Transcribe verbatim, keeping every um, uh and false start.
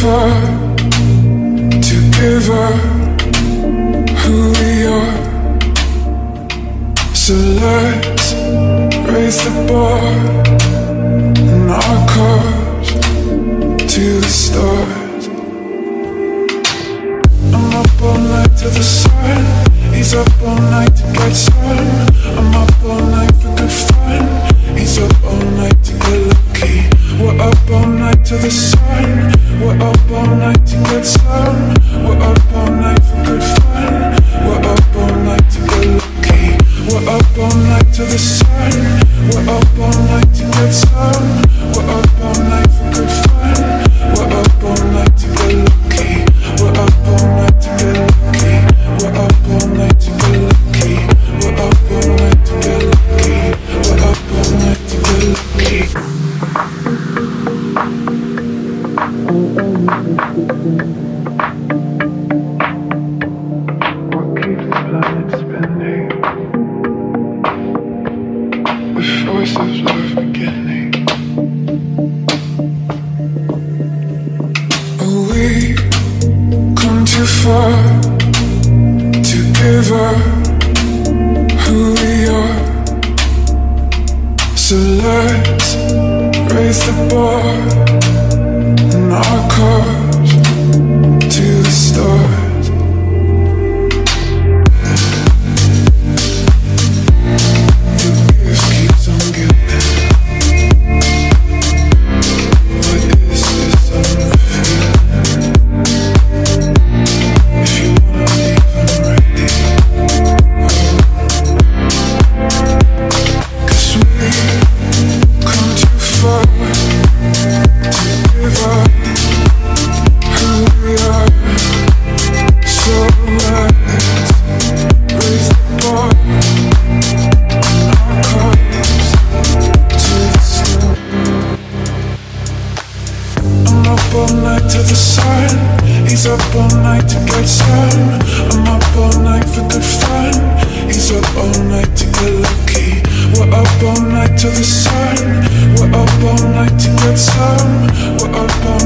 far to give up who we are. So let's raise the bar and our cars to the stars. I'm up all night to the sun. He's up all night to get sun. I'm up all night for good fun. He's up all night to get lucky. We're up all night to the sun. We're up all night to get some. We're up all night for good fun. We're up all night to get lucky. We're up all night to the sun. We're up all night to get some. We're up all night for good fun. We're up all night to get lucky. We're up all night to get lucky. We're up all night to get lucky. We're up all night to get lucky. We're up all night to get lucky. What keeps the planet spinning? The force of love beginning. Oh, we come too far to give up who we are. So let's raise the bar and our cars to the stars. The gift keeps on giving. What is this I'm feeling? If you wanna leave, I'm ready. Cause we come too far to give up who we are. So let's raise the bar and our cars to the sun. I'm up all night to the sun. He's up all night to get sun. I'm up all night for good fun. He's up all night to get lucky. We're up all night to the sun. We're up all night to get some. We're up all